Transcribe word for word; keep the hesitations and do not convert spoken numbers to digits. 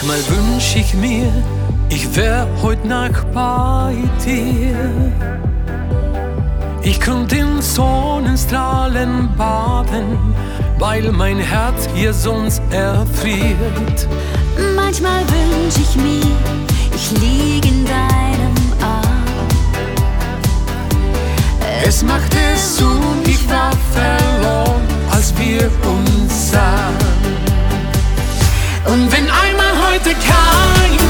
Manchmal wünsch ich mir, ich wär heut Nacht bei dir. Ich könnte in Sonnenstrahlen baden, weil mein Herz hier sonst erfriert. Manchmal wünsch ich mir, ich lieg in deinem Arm. Es macht es und ich war verloren, als wir uns sahen. Und wenn einmal heute kein